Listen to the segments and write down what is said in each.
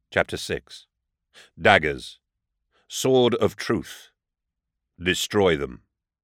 Chapter 6. Daggers. Sword of Truth. Destroy them.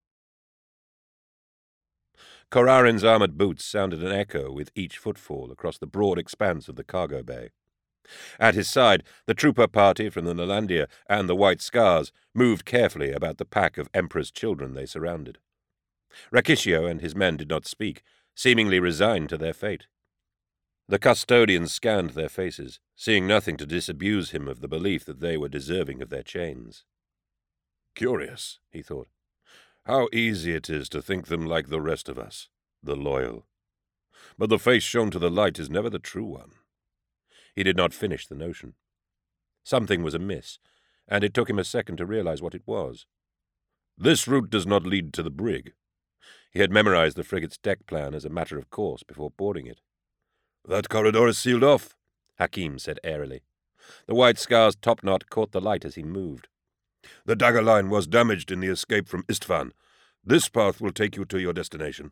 Korarin's armored boots sounded an echo with each footfall across the broad expanse of the cargo bay. At his side, the trooper party from the Nalandia and the White Scars moved carefully about the pack of Emperor's children they surrounded. Rakishio and his men did not speak, seemingly resigned to their fate. The custodian scanned their faces, seeing nothing to disabuse him of the belief that they were deserving of their chains. Curious, he thought, how easy it is to think them like the rest of us, the loyal. But the face shown to the light is never the true one. He did not finish the notion. Something was amiss, and it took him a second to realize what it was. This route does not lead to the brig. He had memorized the frigate's deck plan as a matter of course before boarding it. That corridor is sealed off, Hakim said airily. The White Scar's topknot caught the light as he moved. The dagger line was damaged in the escape from Istvan. This path will take you to your destination.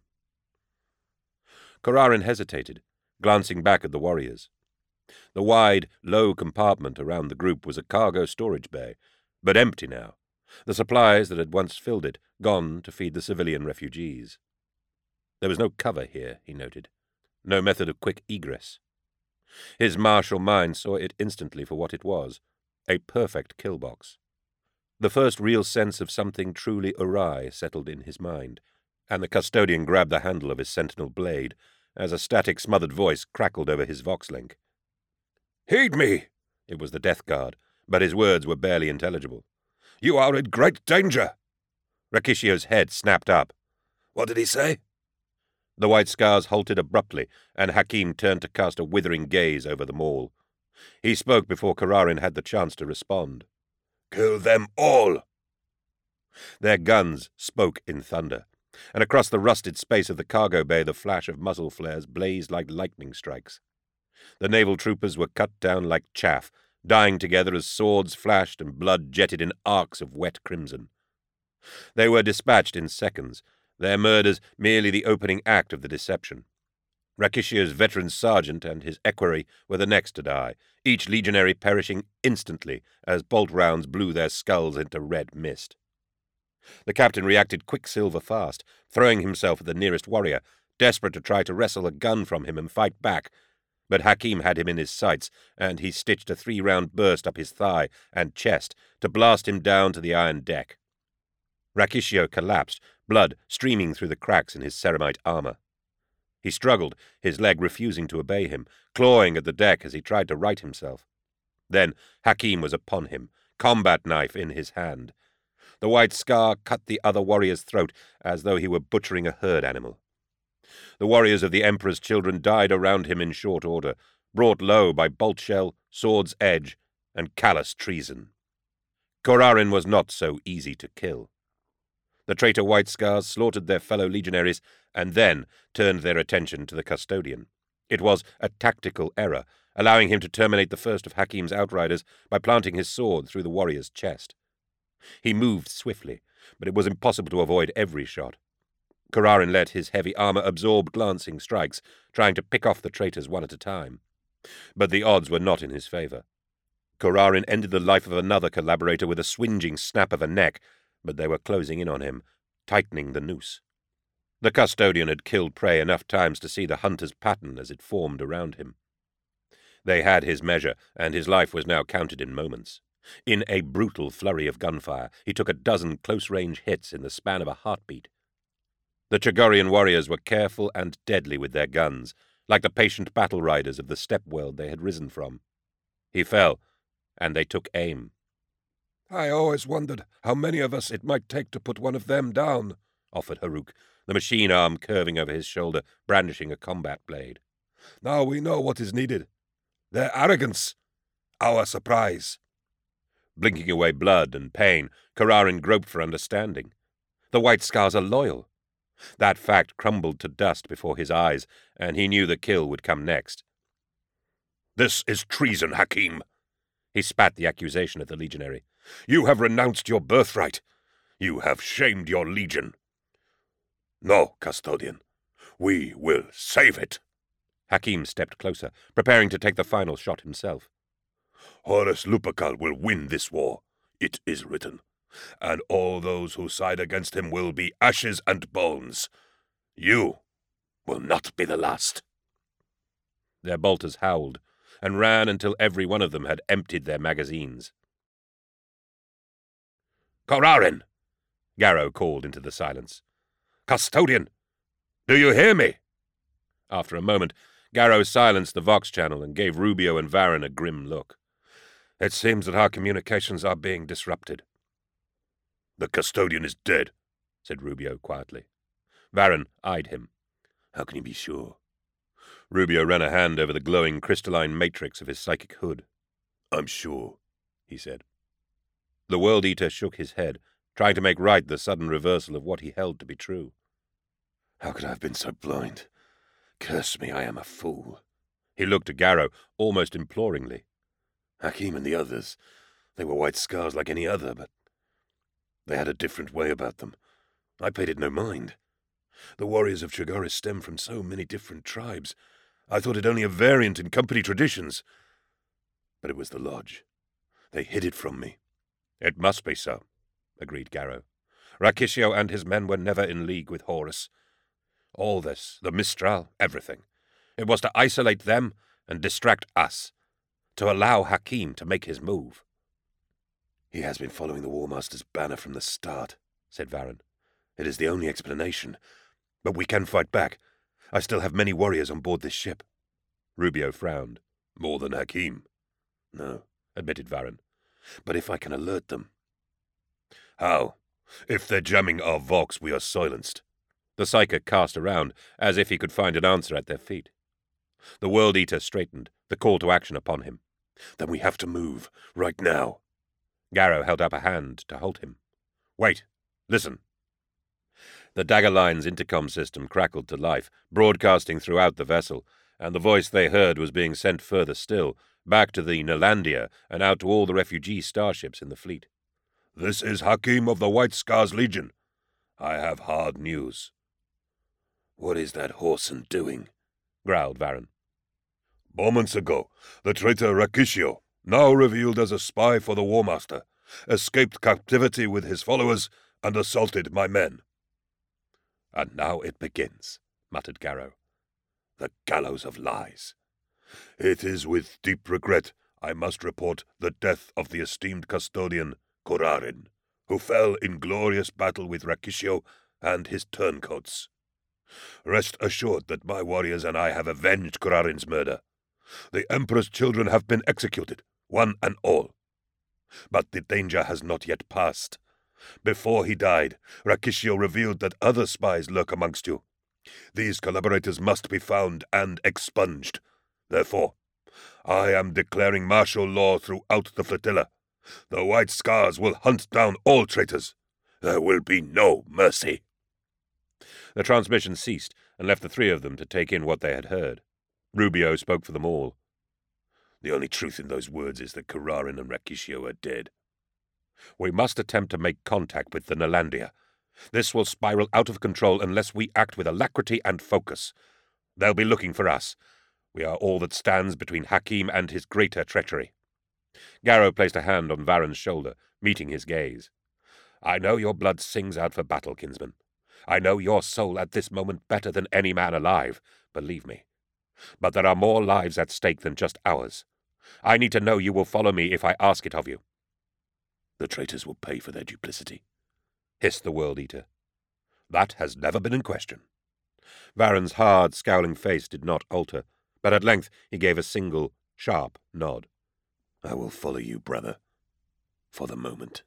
Korarin hesitated, glancing back at the warriors. The wide, low compartment around the group was a cargo storage bay, but empty now, the supplies that had once filled it gone to feed the civilian refugees. There was no cover here, he noted, no method of quick egress. His martial mind saw it instantly for what it was, a perfect kill box. The first real sense of something truly awry settled in his mind, and the custodian grabbed the handle of his sentinel blade as a static smothered voice crackled over his vox-link. "Heed me!" It was the Death Guard, but his words were barely intelligible. "You are in great danger!" Rakishio's head snapped up. "What did he say?" The White Scars halted abruptly, and Hakim turned to cast a withering gaze over them all. He spoke before Korarin had the chance to respond. "Kill them all!" Their guns spoke in thunder, and across the rusted space of the cargo bay the flash of muzzle flares blazed like lightning strikes. The naval troopers were cut down like chaff, dying together as swords flashed and blood jetted in arcs of wet crimson. They were dispatched in seconds, their murders merely the opening act of the deception. Rakishio's veteran sergeant and his equerry were the next to die, each legionary perishing instantly as bolt rounds blew their skulls into red mist. The captain reacted quicksilver fast, throwing himself at the nearest warrior, desperate to try to wrestle a gun from him and fight back. But Hakim had him in his sights, and he stitched a 3-round burst up his thigh and chest to blast him down to the iron deck. Rakishio collapsed, blood streaming through the cracks in his ceramite armor. He struggled, his leg refusing to obey him, clawing at the deck as he tried to right himself. Then Hakim was upon him, combat knife in his hand. The White Scar cut the other warrior's throat as though he were butchering a herd animal. The warriors of the Emperor's children died around him in short order, brought low by bolt shell, sword's edge, and callous treason. Korarin was not so easy to kill. The traitor White Scars slaughtered their fellow legionaries and then turned their attention to the custodian. It was a tactical error, allowing him to terminate the first of Hakim's outriders by planting his sword through the warrior's chest. He moved swiftly, but it was impossible to avoid every shot. Korarin let his heavy armor absorb glancing strikes, trying to pick off the traitors one at a time. But the odds were not in his favor. Korarin ended the life of another collaborator with a swinging snap of a neck, but they were closing in on him, tightening the noose. The custodian had killed prey enough times to see the hunter's pattern as it formed around him. They had his measure, and his life was now counted in moments. In a brutal flurry of gunfire, he took a dozen close-range hits in the span of a heartbeat. The Chagorian warriors were careful and deadly with their guns, like the patient battle riders of the steppe world they had risen from. He fell, and they took aim. "I always wondered how many of us it might take to put one of them down," offered Haruk, the machine arm curving over his shoulder, brandishing a combat blade. "Now we know what is needed. Their arrogance, our surprise." Blinking away blood and pain, Korarin groped for understanding. The White Scars are loyal. That fact crumbled to dust before his eyes, and he knew the kill would come next. "This is treason, Hakim." He spat the accusation at the legionary. "You have renounced your birthright. You have shamed your legion." "No, custodian. We will save it." Hakim stepped closer, preparing to take the final shot himself. Horus Lupercal will win this war. It is written. And all those who side against him will be ashes and bones. You will not be the last. Their bolters howled, and ran until every one of them had emptied their magazines. Korarin! Garrow called into the silence. Custodian! Do you hear me? After a moment, Garrow silenced the Vox channel and gave Rubio and Varren a grim look. It seems that our communications are being disrupted. The custodian is dead, said Rubio quietly. Varren eyed him. How can you be sure? Rubio ran a hand over the glowing crystalline matrix of his psychic hood. I'm sure, he said. The World Eater shook his head, trying to make right the sudden reversal of what he held to be true. How could I have been so blind? Curse me, I am a fool. He looked at Garrow, almost imploringly. Hakim and the others, they were white scars like any other, but they had a different way about them. I paid it no mind. The warriors of Cho'Garis stem from so many different tribes. I thought it only a variant in company traditions. But it was the lodge. They hid it from me. It must be so, agreed Garrow. Rakishio and his men were never in league with Horus. All this, the Mistral, everything. It was to isolate them and distract us, to allow Hakim to make his move. He has been following the War Master's banner from the start, said Varren. It is the only explanation. But we can fight back. I still have many warriors on board this ship. Rubio frowned. More than Hakim? No, admitted Varren. But if I can alert them. How? If they're jamming our Vox, we are silenced. The Psyker cast around, as if he could find an answer at their feet. The World Eater straightened, the call to action upon him. Then we have to move, right now. Garrow held up a hand to halt him. Wait, listen. The Dagger Line's intercom system crackled to life, broadcasting throughout the vessel, and the voice they heard was being sent further still, back to the Nalandia and out to all the refugee starships in the fleet. This is Hakim of the White Scars Legion. I have hard news. What is that Whoreson doing? Growled Varren. Moments ago, the traitor Rakishio, now revealed as a spy for the War Master, escaped captivity with his followers and assaulted my men. And now it begins, muttered Garrow. The gallows of lies. It is with deep regret I must report the death of the esteemed custodian, Korarin, who fell in glorious battle with Rakishio and his turncoats. Rest assured that my warriors and I have avenged Korarin's murder. The Emperor's children have been executed, one and all. But the danger has not yet passed. Before he died, Rakishio revealed that other spies lurk amongst you. These collaborators must be found and expunged. Therefore, I am declaring martial law throughout the flotilla. The White Scars will hunt down all traitors. There will be no mercy. The transmission ceased and left the three of them to take in what they had heard. Rubio spoke for them all. The only truth in those words is that Korarin and Rakishio are dead. We must attempt to make contact with the Nalandia. This will spiral out of control unless we act with alacrity and focus. They'll be looking for us. We are all that stands between Hakim and his greater treachery. Garrow placed a hand on Varren's shoulder, meeting his gaze. I know your blood sings out for battle, kinsman. I know your soul at this moment better than any man alive, believe me. But there are more lives at stake than just ours. I need to know you will follow me if I ask it of you. The traitors will pay for their duplicity, hissed the World Eater. That has never been in question. Varren's hard, scowling face did not alter, but at length he gave a single, sharp nod. I will follow you, brother, for the moment.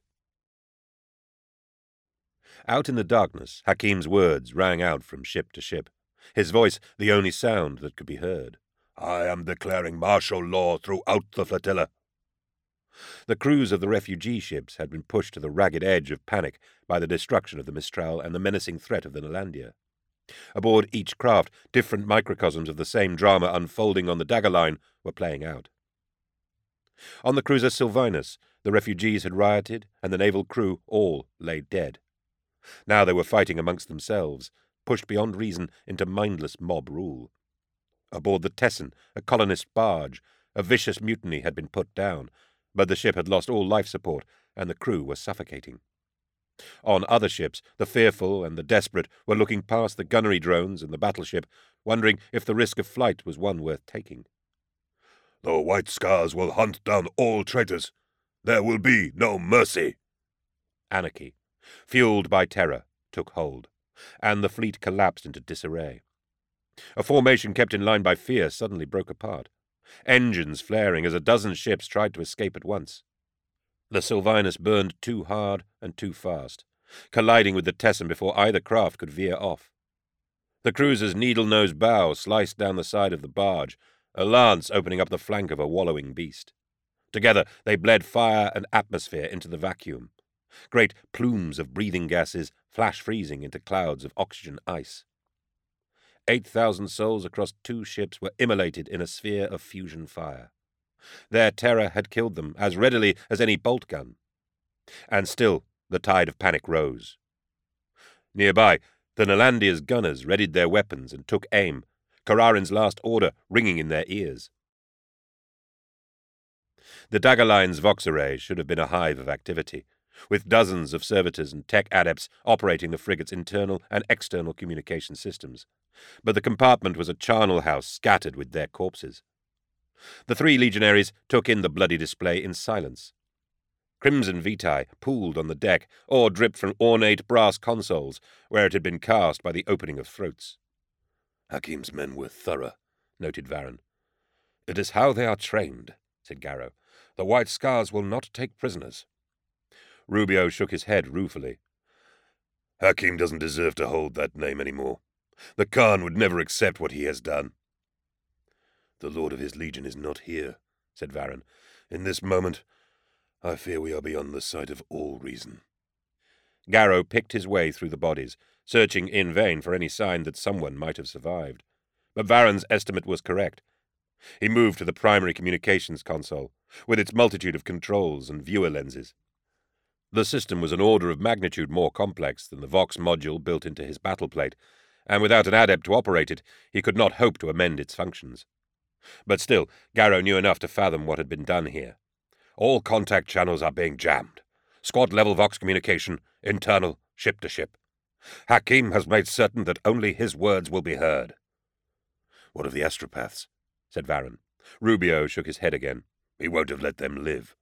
Out in the darkness, Hakim's words rang out from ship to ship, his voice the only sound that could be heard. I am declaring martial law throughout the flotilla. The crews of the refugee ships had been pushed to the ragged edge of panic by the destruction of the Mistral and the menacing threat of the Nalandia. Aboard each craft, different microcosms of the same drama unfolding on the Dagger Line were playing out. On the cruiser Sylvanus, the refugees had rioted, and the naval crew all lay dead. Now they were fighting amongst themselves, pushed beyond reason into mindless mob rule. Aboard the Tessin, a colonist barge, A vicious mutiny had been put down, but the ship had lost all life support, and the crew were suffocating. On other ships, the fearful and the desperate were looking past the gunnery drones and the battleship, wondering if the risk of flight was one worth taking. "The White Scars will hunt down all traitors. There will be no mercy." Anarchy, fueled by terror, took hold, and the fleet collapsed into disarray. A formation kept in line by fear suddenly broke apart, engines flaring as a dozen ships tried to escape at once. The Sylvanus burned too hard and too fast, colliding with the Tessin before either craft could veer off. The cruiser's needle-nosed bow sliced down the side of the barge, a lance opening up the flank of a wallowing beast. Together they bled fire and atmosphere into the vacuum. Great plumes of breathing gases flash-freezing into clouds of oxygen ice. 8,000 souls across 2 ships were immolated in a sphere of fusion fire. Their terror had killed them as readily as any bolt gun. And still the tide of panic rose. Nearby, the Nalandia's gunners readied their weapons and took aim, Kararin's last order ringing in their ears. The Dagger Line's Vox array should have been a hive of activity, with dozens of servitors and tech adepts operating the frigate's internal and external communication systems. But the compartment was a charnel house scattered with their corpses. The 3 legionaries took in the bloody display in silence. Crimson vitae pooled on the deck or dripped from ornate brass consoles where it had been cast by the opening of throats. "Hakim's men were thorough," noted Varan. "It is how they are trained," said Garrow. "The White Scars will not take prisoners." Rubio shook his head ruefully. "Hakim doesn't deserve to hold that name anymore. The Khan would never accept what he has done." "The Lord of his Legion is not here," said Varan. "In this moment, I fear we are beyond the sight of all reason." Garrow picked his way through the bodies, searching in vain for any sign that someone might have survived. But Varan's estimate was correct. He moved to the primary communications console, with its multitude of controls and viewer lenses. The system was an order of magnitude more complex than the Vox module built into his battle plate, and without an adept to operate it, he could not hope to amend its functions. But still, Garrow knew enough to fathom what had been done here. "All contact channels are being jammed. Squad-level Vox communication, internal, ship-to-ship. Hakim has made certain that only his words will be heard." "What of the astropaths?" said Varan. Rubio shook his head again. "He won't have let them live.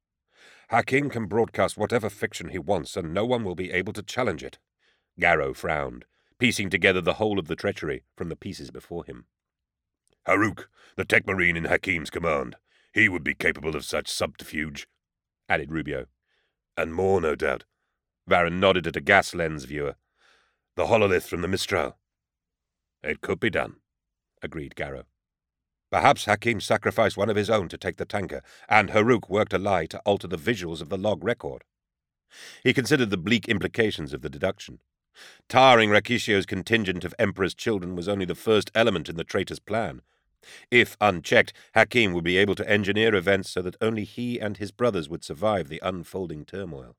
Hakim can broadcast whatever fiction he wants, and no one will be able to challenge it." Garrow frowned, piecing together the whole of the treachery from the pieces before him. "Haruk, the tech marine in Hakim's command. He would be capable of such subterfuge," added Rubio. "And more, no doubt." Varan nodded at a gas lens viewer. "The hololith from the Mistral." "It could be done," agreed Garrow. "Perhaps Hakim sacrificed one of his own to take the tanker, and Haruk worked a lie to alter the visuals of the log record." He considered the bleak implications of the deduction. Tarring Rakishio's contingent of Emperor's children was only the first element in the traitor's plan. If unchecked, Hakim would be able to engineer events so that only he and his brothers would survive the unfolding turmoil.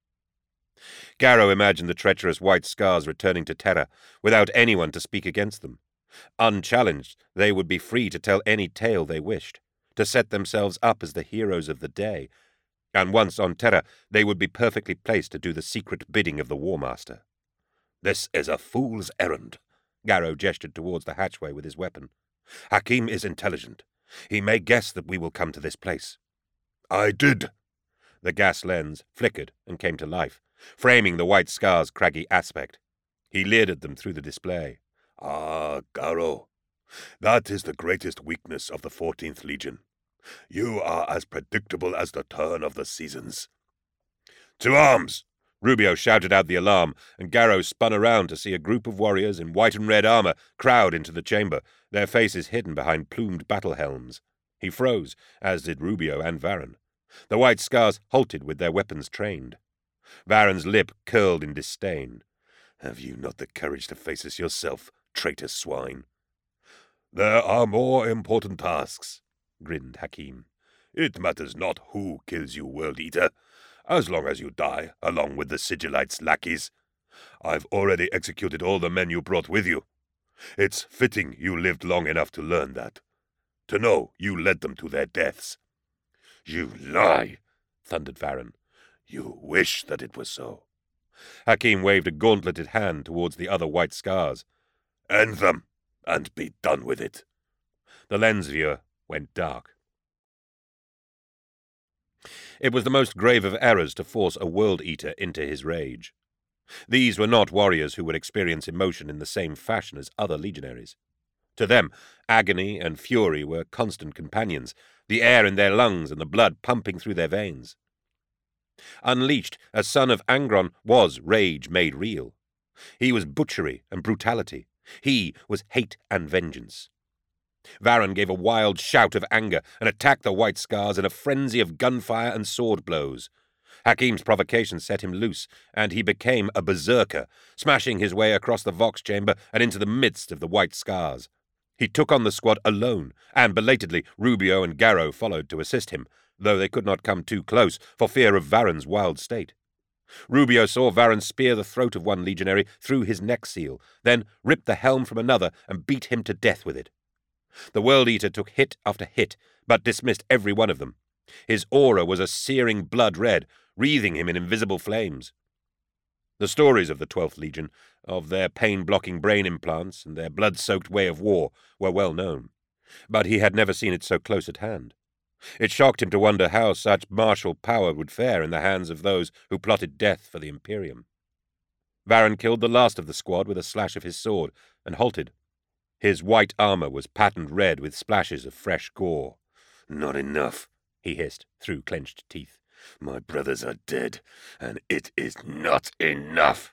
Garrow imagined the treacherous White Scars returning to Terra, without anyone to speak against them. Unchallenged, they would be free to tell any tale they wished, to set themselves up as the heroes of the day, and once on Terra, they would be perfectly placed to do the secret bidding of the War Master. "This is a fool's errand." Garrow gestured towards the hatchway with his weapon. "Hakim is intelligent. He may guess that we will come to this place." "I did." The gas lens flickered and came to life, framing the White Scar's craggy aspect. He leered at them through the display. "Ah, Garrow, that is the greatest weakness of the 14th Legion. You are as predictable as the turn of the seasons." "To arms!" Rubio shouted out the alarm, and Garrow spun around to see a group of warriors in white and red armor crowd into the chamber, their faces hidden behind plumed battle helms. He froze, as did Rubio and Varan. The White Scars halted with their weapons trained. Varan's lip curled in disdain. "Have you not the courage to face us yourself, traitor swine?" "There are more important tasks," grinned Hakim. "It matters not who kills you, World Eater, as long as you die along with the Sigillites' lackeys. I've already executed all the men you brought with you. It's fitting you lived long enough to learn that." to know you led them to their deaths." "You lie," thundered Varan. "You wish that it was so." Hakim waved a gauntleted hand towards the other white scars. "End them, and be done with it." The lens viewer went dark. It was the most grave of errors to force a World-Eater into his rage. These were not warriors who would experience emotion in the same fashion as other legionaries. To them, agony and fury were constant companions, the air in their lungs and the blood pumping through their veins. Unleashed, a son of Angron was rage made real. He was butchery and brutality. He was hate and vengeance. Varan gave a wild shout of anger and attacked the white scars in a frenzy of gunfire and sword blows. Hakim's provocation set him loose, and he became a berserker, smashing his way across the Vox chamber and into the midst of the white scars. He took on the squad alone, and belatedly Rubio and Garrow followed to assist him, though they could not come too close for fear of Varan's wild state. Rubio saw Varan spear the throat of one legionary through his neck seal, then rip the helm from another and beat him to death with it. The World-Eater took hit after hit, but dismissed every one of them. His aura was a searing blood red, wreathing him in invisible flames. The stories of the 12th Legion, of their pain-blocking brain implants and their blood-soaked way of war, were well known, but he had never seen it so close at hand. It shocked him to wonder how such martial power would fare in the hands of those who plotted death for the Imperium. Varan killed the last of the squad with a slash of his sword, and halted. His white armor was patterned red with splashes of fresh gore. "Not enough," he hissed through clenched teeth. "My brothers are dead, and it is not enough."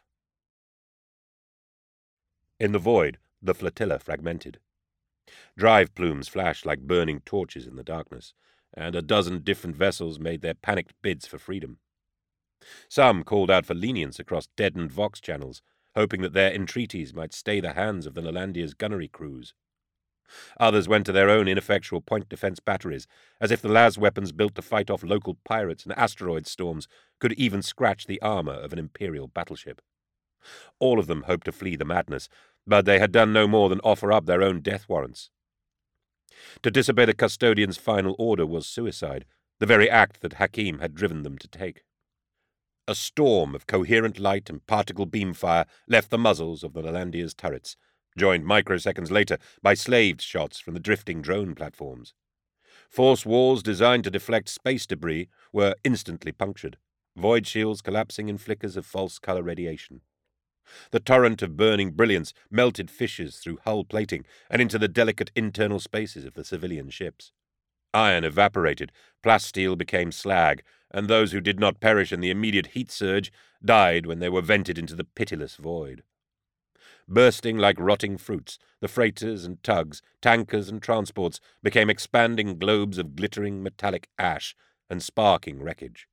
In the void, the flotilla fragmented. Drive plumes flashed like burning torches in the darkness, and a dozen different vessels made their panicked bids for freedom. Some called out for lenience across deadened Vox channels, hoping that their entreaties might stay the hands of the Nalandia's gunnery crews. Others went to their own ineffectual point defense batteries, as if the las weapons built to fight off local pirates and asteroid storms could even scratch the armor of an Imperial battleship. All of them hoped to flee the madness, but they had done no more than offer up their own death warrants. To disobey the custodian's final order was suicide, the very act that Hakim had driven them to take. A storm of coherent light and particle beam fire left the muzzles of the Nalandia's turrets, joined microseconds later by slaved shots from the drifting drone platforms. Force walls designed to deflect space debris were instantly punctured, void shields collapsing in flickers of false color radiation. The torrent of burning brilliance melted fissures through hull plating and into the delicate internal spaces of the civilian ships. Iron evaporated, plasteel became slag, and those who did not perish in the immediate heat surge died when they were vented into the pitiless void. Bursting like rotting fruits, the freighters and tugs, tankers and transports became expanding globes of glittering metallic ash and sparking wreckage.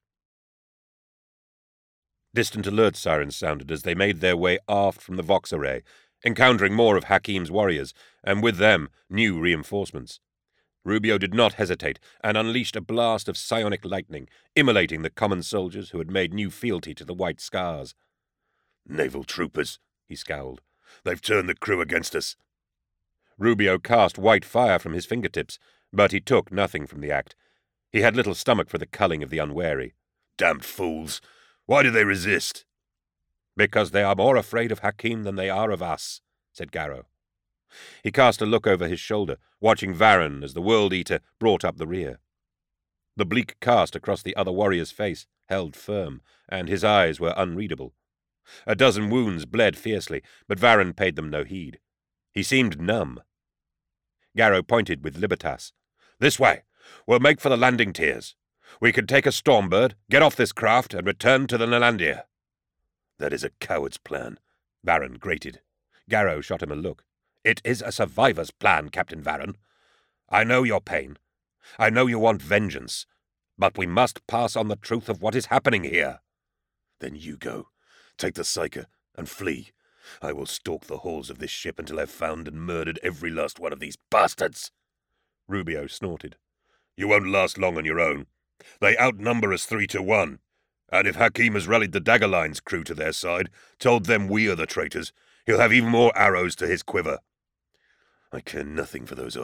Distant alert sirens sounded as they made their way aft from the Vox array, encountering more of Hakim's warriors, and with them new reinforcements. Rubio did not hesitate, and unleashed a blast of psionic lightning, immolating the common soldiers who had made new fealty to the White Scars. "Naval troopers," he scowled. "They've turned the crew against us." Rubio cast white fire from his fingertips, but he took nothing from the act. He had little stomach for the culling of the unwary. "Damned fools! Why do they resist?" "Because they are more afraid of Hakim than they are of us," said Garrow. He cast a look over his shoulder, watching Varan as the World-Eater brought up the rear. The bleak cast across the other warrior's face held firm, and his eyes were unreadable. A dozen wounds bled fiercely, but Varan paid them no heed. He seemed numb. Garrow pointed with Libertas. "This way! We'll make for the landing tiers. We can take a Stormbird, get off this craft, and return to the Nalandia." "That is a coward's plan," Varan grated. Garrow shot him a look. "It is a survivor's plan, Captain Varan. I know your pain. I know you want vengeance. But we must pass on the truth of what is happening here." "Then you go. Take the Psyker and flee. I will stalk the halls of this ship until I've found and murdered every last one of these bastards." Rubio snorted. "You won't last long on your own. They outnumber us 3-1. And if Hakim has rallied the Daggerline's crew to their side, told them we are the traitors, he'll have even more arrows to his quiver. I care nothing for those odds.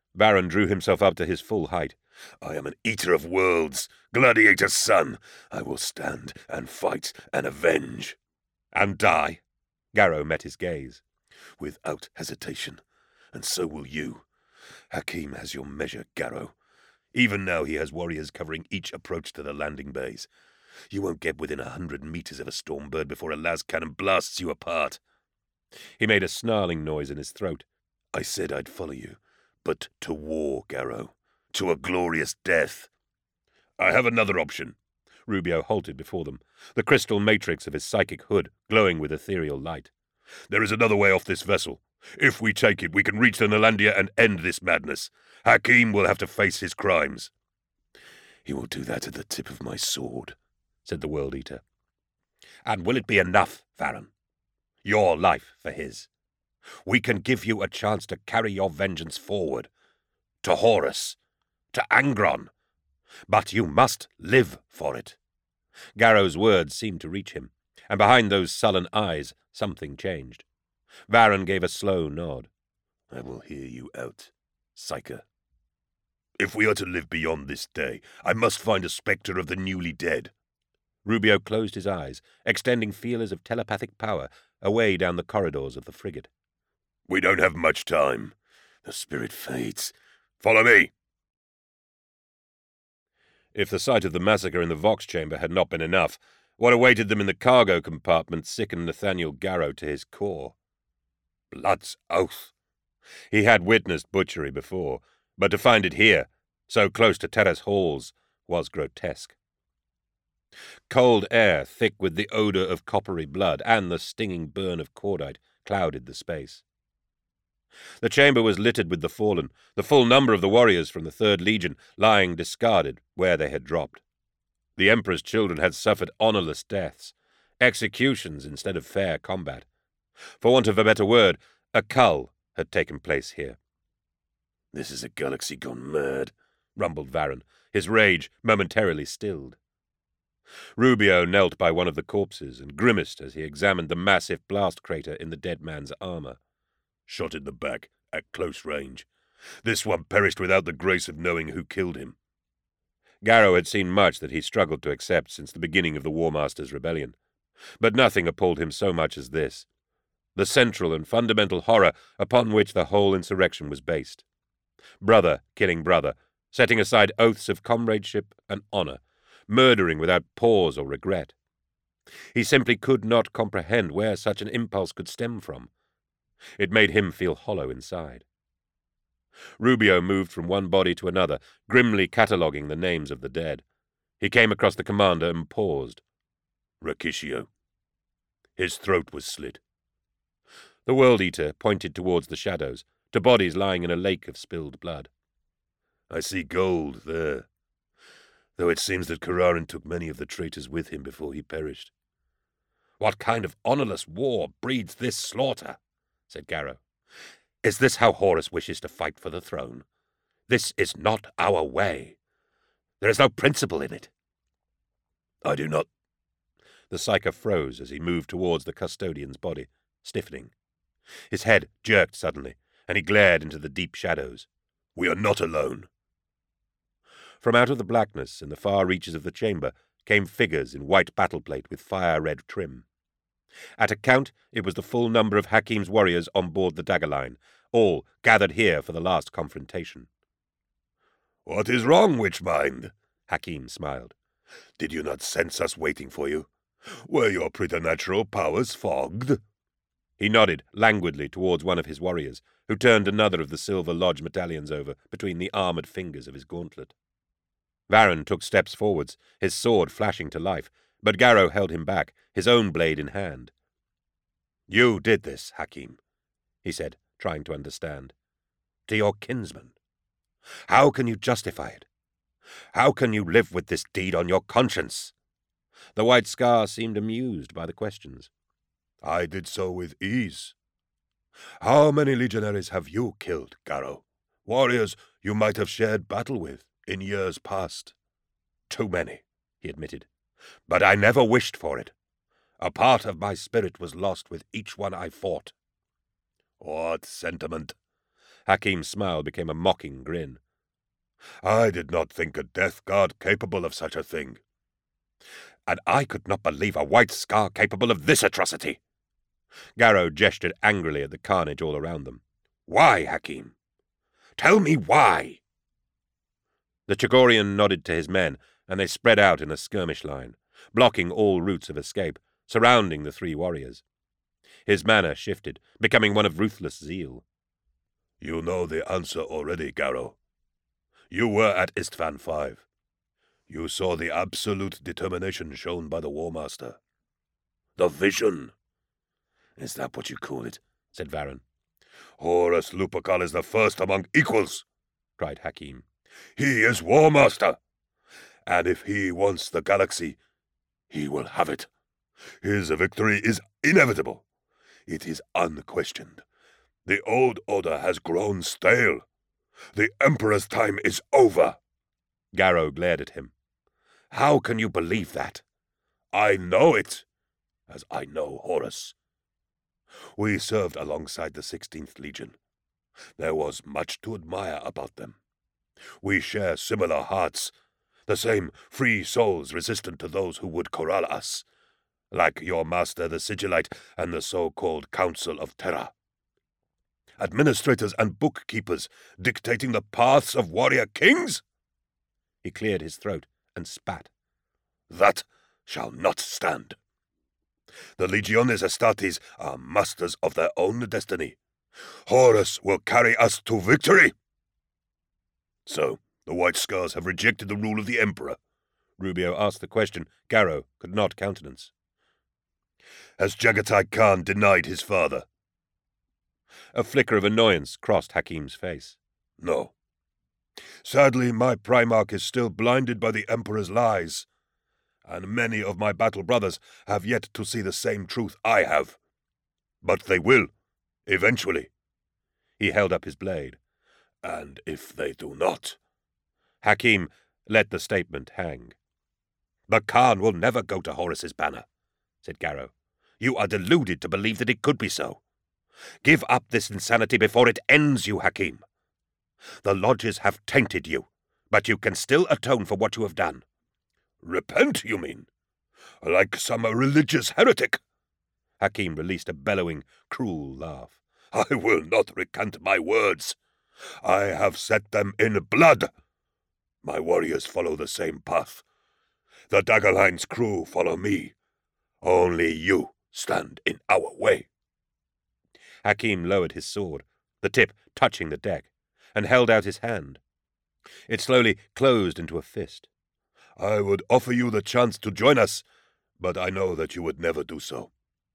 Varan drew himself up to his full height. I am an eater of worlds, gladiator's son. I will stand and fight and avenge. And die? Garrow met his gaze. Without hesitation. And so will you. Hakim has your measure, Garrow. Even now he has warriors covering each approach to the landing bays. You won't get within 100 meters of a Stormbird before a las cannon blasts you apart. He made a snarling noise in his throat. I said I'd follow you, but to war, Garrow. To a glorious death. I have another option. Rubio halted before them, the crystal matrix of his psychic hood glowing with ethereal light. There is another way off this vessel. If we take it, we can reach the Nalandia and end this madness. Hakim will have to face his crimes. He will do that at the tip of my sword, said the World Eater. And will it be enough, Varan? Your life for his. We can give you a chance to carry your vengeance forward. To Horus. To Angron. But you must live for it. Garrow's words seemed to reach him, and behind those sullen eyes something changed. Varan gave a slow nod. I will hear you out, Psyker. If we are to live beyond this day, I must find a spectre of the newly dead. Rubio closed his eyes, extending feelers of telepathic power away down the corridors of the frigate. We don't have much time. The spirit fades. Follow me. If the sight of the massacre in the Vox chamber had not been enough, what awaited them in the cargo compartment sickened Nathaniel Garrow to his core. Blood's oath! He had witnessed butchery before, but to find it here, so close to Terrace halls, was grotesque. Cold air, thick with the odour of coppery blood and the stinging burn of cordite, clouded the space. The chamber was littered with the fallen, the full number of the warriors from the 3rd Legion lying discarded where they had dropped. The Emperor's children had suffered honourless deaths, executions instead of fair combat. For want of a better word, a cull had taken place here. This is a galaxy gone mad, rumbled Varan, his rage momentarily stilled. Rubio knelt by one of the corpses and grimaced as he examined the massive blast crater in the dead man's armour. Shot in the back, at close range. This one perished without the grace of knowing who killed him. Garrow had seen much that he struggled to accept since the beginning of the War Master's rebellion. But nothing appalled him so much as this. The central and fundamental horror upon which the whole insurrection was based. Brother killing brother, setting aside oaths of comradeship and honour, murdering without pause or regret. He simply could not comprehend where such an impulse could stem from. It made him feel hollow inside. Rubio moved from one body to another, grimly cataloguing the names of the dead. He came across the commander and paused. Rakishio. His throat was slit. The World Eater pointed towards the shadows, to bodies lying in a lake of spilled blood. I see gold there, though it seems that Kurarin took many of the traitors with him before he perished. What kind of honourless war breeds this slaughter? Said Garrow. Is this how Horus wishes to fight for the throne? This is not our way. There is no principle in it. I do not. The Psyker froze as he moved towards the custodian's body, stiffening. His head jerked suddenly, and he glared into the deep shadows. We are not alone. From out of the blackness in the far reaches of the chamber came figures in white battleplate with fire-red trim. At a count, it was the full number of Hakim's warriors on board the dagger line, all gathered here for the last confrontation. What is wrong, Witchmind? Hakim smiled. Did you not sense us waiting for you? Were your preternatural powers fogged? He nodded languidly towards one of his warriors, who turned another of the silver lodge medallions over between the armoured fingers of his gauntlet. Varan took steps forwards, his sword flashing to life, but Garrow held him back, his own blade in hand. You did this, Hakim, he said, trying to understand. To your kinsman. How can you justify it? How can you live with this deed on your conscience? The White Scar seemed amused by the questions. I did so with ease. How many legionaries have you killed, Garrow? Warriors you might have shared battle with in years past. Too many, he admitted. But I never wished for it. A part of my spirit was lost with each one I fought. What sentiment? Hakim's smile became a mocking grin. I did not think a death guard capable of such a thing. And I could not believe a white scar capable of this atrocity. Garrow gestured angrily at the carnage all around them. Why, Hakim? Tell me why! The Chagorian nodded to his men, and they spread out in a skirmish line, blocking all routes of escape, surrounding the three warriors. His manner shifted, becoming one of ruthless zeal. You know the answer already, Garrow. You were at Istvan V. You saw the absolute determination shown by the War Master. The vision. Is that what you call it? Said Varen. Horus Lupercal is the first among equals, cried Hakim. He is War Master, and if he wants the galaxy, he will have it. His victory is inevitable. It is unquestioned. The old order has grown stale. The Emperor's time is over. Garrow glared at him. How can you believe that? I know it, as I know Horus. We served alongside the 16th Legion. There was much to admire about them. We share similar hearts, the same free souls resistant to those who would corral us, like your master the Sigillite and the so-called Council of Terra. Administrators and bookkeepers dictating the paths of warrior kings? He cleared his throat and spat. That shall not stand. The Legiones Astartes are masters of their own destiny. Horus will carry us to victory. So, the White Scars have rejected the rule of the Emperor? Rubio asked the question Garrow could not countenance. Has Jagatai Khan denied his father? A flicker of annoyance crossed Hakim's face. No. Sadly, my Primarch is still blinded by the Emperor's lies, and many of my battle brothers have yet to see the same truth I have. But they will, eventually. He held up his blade. And if they do not... Hakim let the statement hang. The Khan will never go to Horus's banner, said Garrow. You are deluded to believe that it could be so. Give up this insanity before it ends you, Hakim. The lodges have tainted you, but you can still atone for what you have done. Repent, you mean? Like some religious heretic? Hakim released a bellowing, cruel laugh. I will not recant my words. I have set them in blood. My warriors follow the same path. The Daggerline's crew follow me. Only you stand in our way. Hakim lowered his sword, the tip touching the deck, and held out his hand. It slowly closed into a fist. I would offer you the chance to join us, but I know that you would never do so.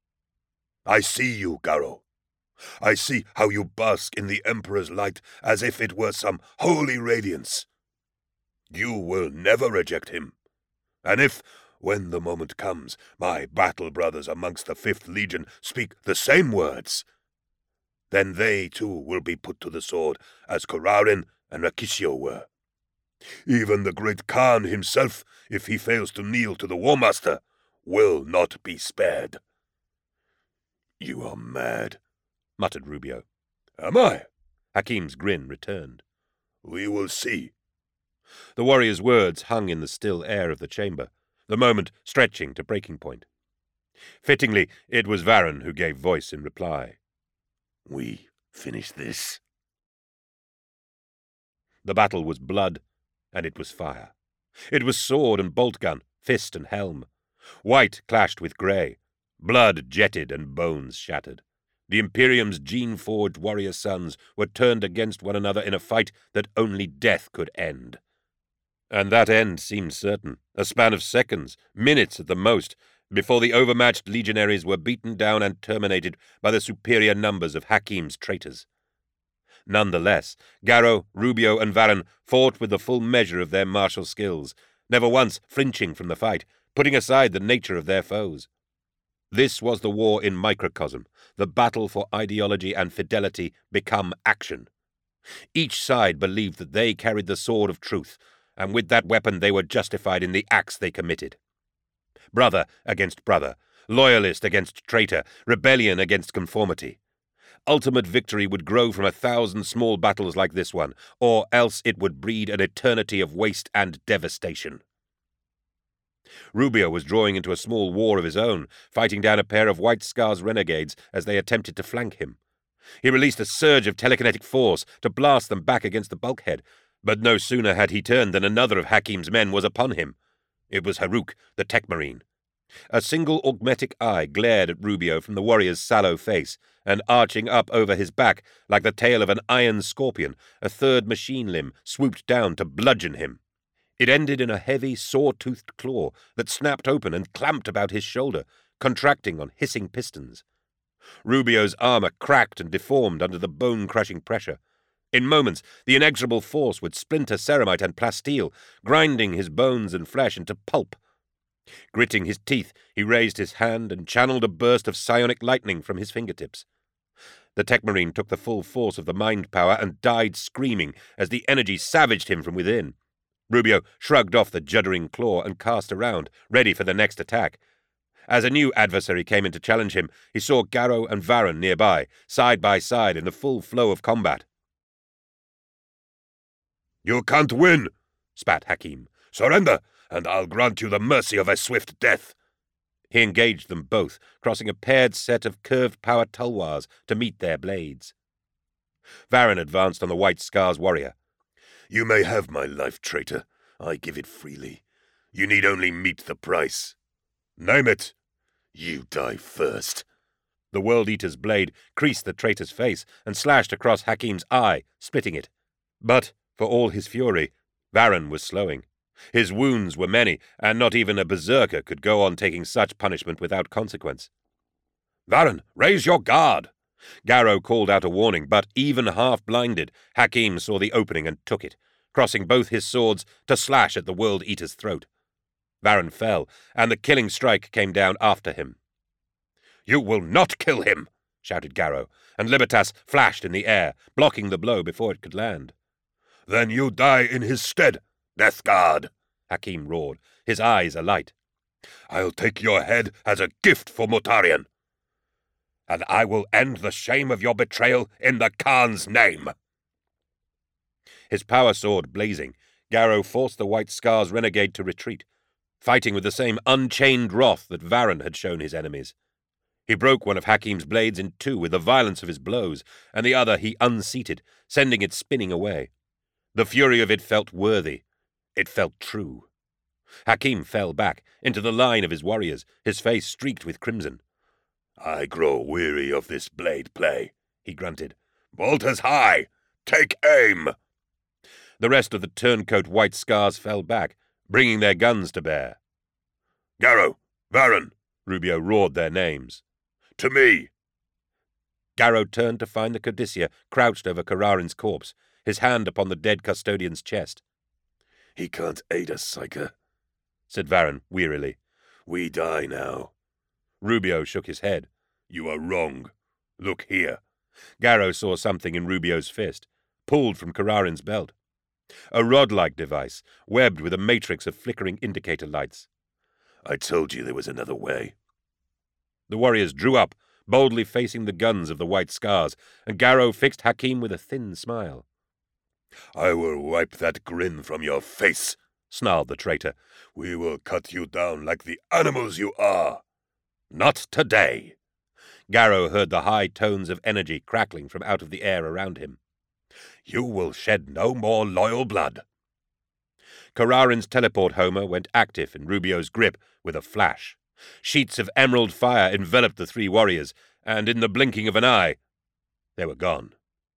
I see you, Garrow. I see how you bask in the Emperor's light as if it were some holy radiance. You will never reject him. And if, when the moment comes, my battle brothers amongst the 5th Legion speak the same words, then they too will be put to the sword as Kurarin and Rakisio were. Even the great Khan himself, if he fails to kneel to the War Master, will not be spared. You are mad, muttered Rubio. Am I? Hakim's grin returned. We will see. The warrior's words hung in the still air of the chamber, the moment stretching to breaking point. Fittingly, it was Varen who gave voice in reply. We finish this. The battle was blood, and it was fire. It was sword and bolt gun, fist and helm. White clashed with grey. Blood jetted and bones shattered. The Imperium's gene-forged warrior sons were turned against one another in a fight that only death could end. And that end seemed certain, a span of seconds, minutes at the most, before the overmatched legionaries were beaten down and terminated by the superior numbers of Hakim's traitors. Nonetheless, Garrow, Rubio, and Varen fought with the full measure of their martial skills, never once flinching from the fight, putting aside the nature of their foes. This was the war in microcosm, the battle for ideology and fidelity become action. Each side believed that they carried the sword of truth, and with that weapon they were justified in the acts they committed. Brother against brother, loyalist against traitor, rebellion against conformity. ultimate victory would grow from 1,000 small battles like this one, or else it would breed an eternity of waste and devastation. Rubio was drawing into a small war of his own, fighting down a pair of White Scar's renegades as they attempted to flank him. He released a surge of telekinetic force to blast them back against the bulkhead, but no sooner had he turned than another of Hakim's men was upon him. It was Haruk, the tech marine. A single augmetic eye glared at Rubio from the warrior's sallow face, and arching up over his back like the tail of an iron scorpion, a third machine limb swooped down to bludgeon him. It ended in a heavy, saw-toothed claw that snapped open and clamped about his shoulder, contracting on hissing pistons. Rubio's armor cracked and deformed under the bone-crushing pressure. In moments, the inexorable force would splinter ceramite and plasteel, grinding his bones and flesh into pulp. Gritting his teeth, he raised his hand and channeled a burst of psionic lightning from his fingertips. The tech marine took the full force of the mind power and died screaming as the energy savaged him from within. Rubio shrugged off the juddering claw and cast around, ready for the next attack. As a new adversary came in to challenge him, he saw Garrow and Varren nearby, side by side in the full flow of combat. "You can't win," spat Hakim. "Surrender, and I'll grant you the mercy of a swift death." He engaged them both, crossing a paired set of curved power tulwars to meet their blades. Varren advanced on the White Scar's warrior. "You may have my life, traitor. I give it freely. You need only meet the price. Name it. You die first." The World Eater's blade creased the traitor's face and slashed across Hakim's eye, splitting it. But, for all his fury, Varren was slowing. His wounds were many, and not even a berserker could go on taking such punishment without consequence. "Varren, raise your guard!" Garrow called out a warning, but even half-blinded, Hakim saw the opening and took it, crossing both his swords to slash at the World Eater's throat. Varren fell, and the killing strike came down after him. "You will not kill him!" shouted Garrow, and Libertas flashed in the air, blocking the blow before it could land. "Then you die in his stead, Death Guard," Hakim roared, his eyes alight. "I'll take your head as a gift for Mortarion. And I will end the shame of your betrayal in the Khan's name." His power sword blazing, Garrow forced the White Scar's renegade to retreat, fighting with the same unchained wrath that Varren had shown his enemies. He broke one of Hakim's blades in two with the violence of his blows, and the other he unseated, sending it spinning away. The fury of it felt worthy. It felt true. Hakim fell back, into the line of his warriors, his face streaked with crimson. "I grow weary of this blade play," he grunted. "Bolters high! Take aim!" The rest of the turncoat White Scars fell back, bringing their guns to bear. "Garrow! Varren!" Rubio roared their names. "To me!" Garrow turned to find the Codicea crouched over Kararin's corpse, his hand upon the dead custodian's chest. "He can't aid us, Psyker," said Varren wearily. "We die now." Rubio shook his head. "You are wrong. Look here." Garrow saw something in Rubio's fist, pulled from Kararin's belt. A rod-like device, webbed with a matrix of flickering indicator lights. "I told you there was another way." The warriors drew up, boldly facing the guns of the White Scars, and Garrow fixed Hakim with a thin smile. "I will wipe that grin from your face," snarled the traitor. "We will cut you down like the animals you are." "Not today." Garrow heard the high tones of energy crackling from out of the air around him. "You will shed no more loyal blood." Kararin's teleport homer went active in Rubio's grip with a flash. Sheets of emerald fire enveloped the three warriors, and in the blinking of an eye, they were gone.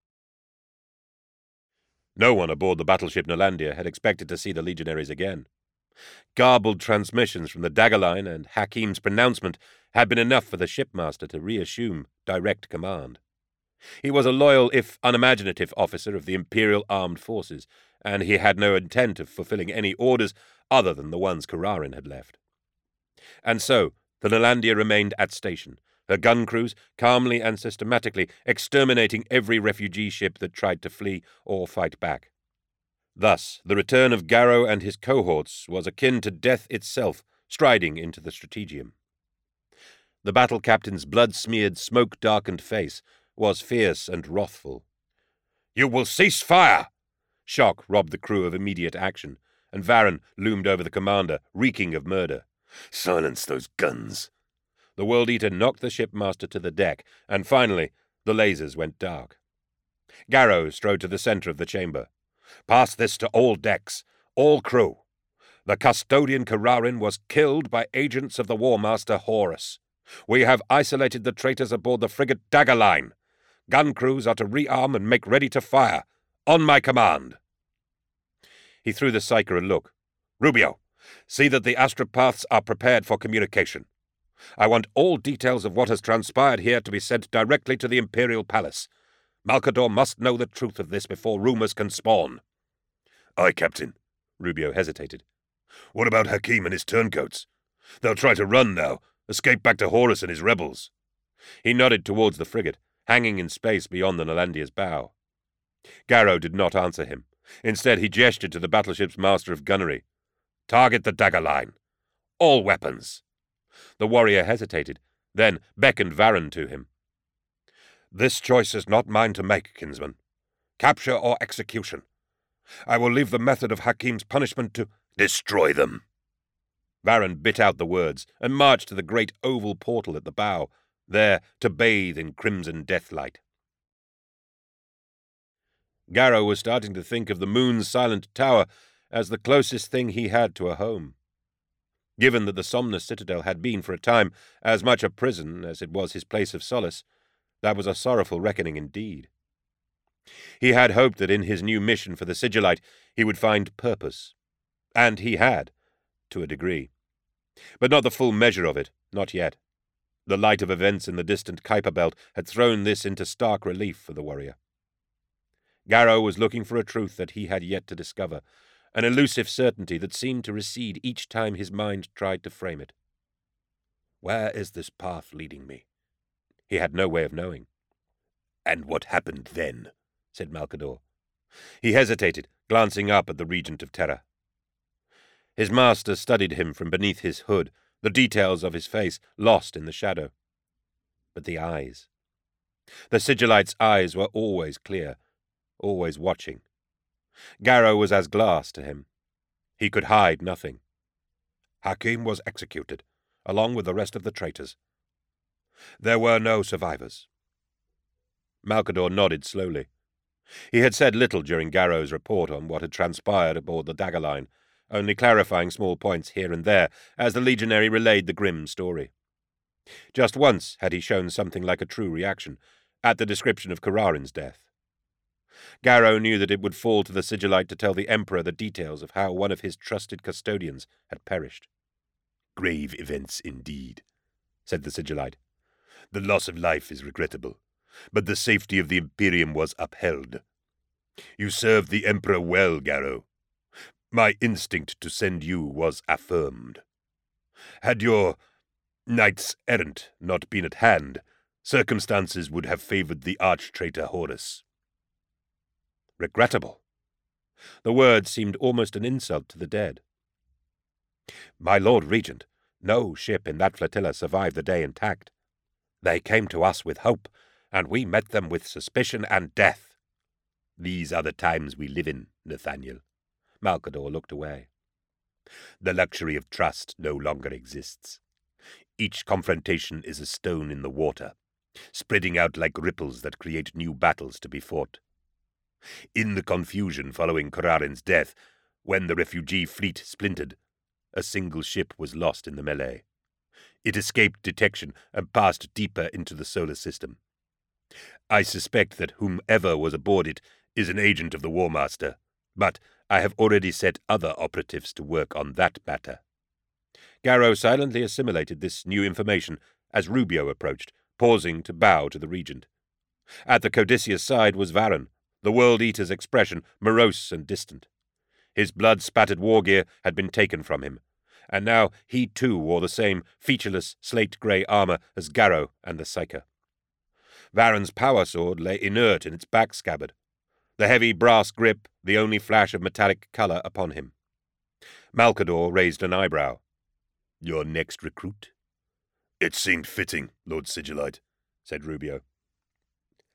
No one aboard the battleship Nolandia had expected to see the legionaries again. Garbled transmissions from the dagger line and Hakim's pronouncement had been enough for the shipmaster to reassume direct command. He was a loyal, if unimaginative, officer of the Imperial Armed Forces, and he had no intent of fulfilling any orders other than the ones Kararin had left. And so, the Nolandia remained at station, her gun crews calmly and systematically exterminating every refugee ship that tried to flee or fight back. Thus, the return of Garrow and his cohorts was akin to death itself, striding into the strategium. The battle captain's blood-smeared, smoke-darkened face was fierce and wrathful. "You will cease fire!" Shock robbed the crew of immediate action, and Varen loomed over the commander, reeking of murder. "Silence those guns!" The World Eater knocked the shipmaster to the deck, and finally the lasers went dark. Garrow strode to the center of the chamber. "Pass this to all decks, all crew. The custodian Kurarin was killed by agents of the War Master Horus. We have isolated the traitors aboard the frigate Daggerline. Gun crews are to rearm and make ready to fire. On my command." He threw the Psyker a look. "Rubio, see that the astropaths are prepared for communication. I want all details of what has transpired here to be sent directly to the Imperial Palace. Malcador must know the truth of this before rumors can spawn." "Aye, Captain." Rubio hesitated. "What about Hakim and his turncoats? They'll try to run now, escape back to Horus and his rebels." He nodded towards the frigate, hanging in space beyond the Nalandia's bow. Garrow did not answer him. Instead, he gestured to the battleship's master of gunnery. "Target the Daggerline. All weapons." The warrior hesitated, then beckoned Varen to him. "This choice is not mine to make, kinsman. Capture or execution. I will leave the method of Hakim's punishment to destroy them." Varen bit out the words and marched to the great oval portal at the bow, there to bathe in crimson deathlight. Garrow was starting to think of the moon's silent tower as the closest thing he had to a home. Given that the Somnus Citadel had been for a time as much a prison as it was his place of solace, that was a sorrowful reckoning indeed. He had hoped that in his new mission for the Sigillite he would find purpose. And he had, to a degree. But not the full measure of it, not yet. The light of events in the distant Kuiper Belt had thrown this into stark relief for the warrior. Garrow was looking for a truth that he had yet to discover, an elusive certainty that seemed to recede each time his mind tried to frame it. Where is this path leading me? He had no way of knowing. "And what happened then?" said Malcador. He hesitated, glancing up at the Regent of Terra. His master studied him from beneath his hood, the details of his face lost in the shadow. But the eyes. The Sigillite's eyes were always clear, always watching. Garrow was as glass to him. He could hide nothing. "Hakim was executed, along with the rest of the traitors. There were no survivors." Malcador nodded slowly. He had said little during Garrow's report on what had transpired aboard the Daggerline, only clarifying small points here and there as the legionary relayed the grim story. Just once had he shown something like a true reaction, at the description of Kurarin's death. Garrow knew that it would fall to the Sigillite to tell the Emperor the details of how one of his trusted custodians had perished. "Grave events indeed," said the Sigillite. "The loss of life is regrettable, but the safety of the Imperium was upheld. You served the Emperor well, Garrow. My instinct to send you was affirmed. Had your knights errant not been at hand, circumstances would have favored the arch-traitor Horus." Regrettable. The word seemed almost an insult to the dead. "My Lord Regent, no ship in that flotilla survived the day intact. They came to us with hope, and we met them with suspicion and death. These are the times we live in, Nathaniel." Malcador looked away. "The luxury of trust no longer exists. Each confrontation is a stone in the water, spreading out like ripples that create new battles to be fought. In the confusion following Kurarin's death, when the refugee fleet splintered, a single ship was lost in the melee. It escaped detection and passed deeper into the solar system. I suspect that whomever was aboard it is an agent of the War Master, but I have already set other operatives to work on that matter." Garrow silently assimilated this new information as Rubio approached, pausing to bow to the Regent. At the Codicia's side was Varen, the World Eater's expression morose and distant. His blood-spattered war gear had been taken from him, and now he too wore the same featureless slate-grey armor as Garrow and the Psyker. Varen's power sword lay inert in its back scabbard, the heavy brass grip the only flash of metallic colour upon him. Malcador raised an eyebrow. "Your next recruit?" "It seemed fitting, Lord Sigillite," said Rubio.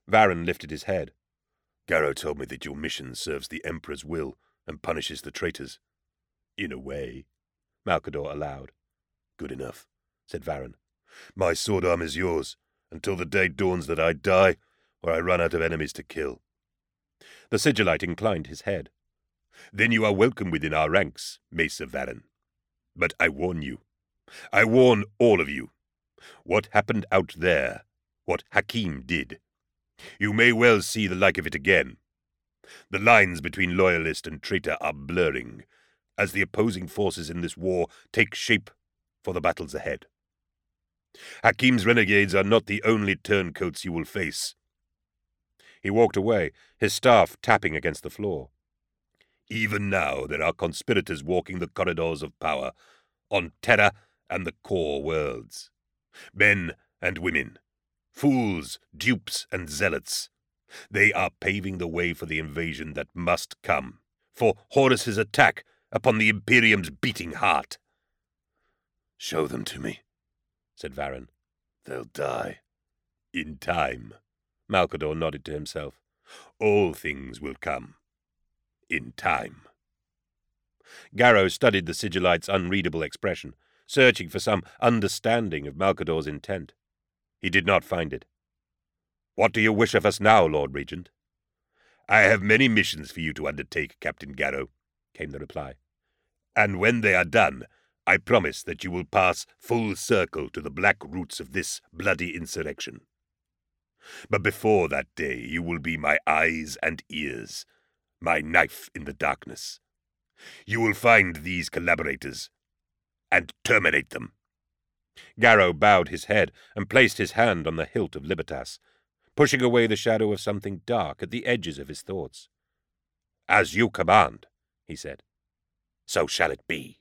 Varen lifted his head. Garrow told me that your mission serves the Emperor's will and punishes the traitors. In a way, Malcador allowed. Good enough, said Varen. My sword arm is yours, until the day dawns that I die, or I run out of enemies to kill. The Sigillite inclined his head. Then you are welcome within our ranks, Mesa Varen. But I warn you, I warn all of you, what happened out there, what Hakim did, you may well see the like of it again. The lines between loyalist and traitor are blurring, as the opposing forces in this war take shape for the battles ahead. Hakim's renegades are not the only turncoats you will face. He walked away, his staff tapping against the floor. Even now there are conspirators walking the corridors of power, on Terra and the core worlds. Men and women, fools, dupes, and zealots. They are paving the way for the invasion that must come, for Horus's attack upon the Imperium's beating heart. Show them to me, said Varen. They'll die. In time. Malcador nodded to himself. All things will come. In time. Garrow studied the Sigillite's unreadable expression, searching for some understanding of Malcador's intent. He did not find it. What do you wish of us now, Lord Regent? I have many missions for you to undertake, Captain Garrow, came the reply. And when they are done, I promise that you will pass full circle to the black roots of this bloody insurrection. But before that day you will be my eyes and ears, my knife in the darkness. You will find these collaborators and terminate them. Garrow bowed his head and placed his hand on the hilt of Libertas, pushing away the shadow of something dark at the edges of his thoughts. As you command, he said. So shall it be.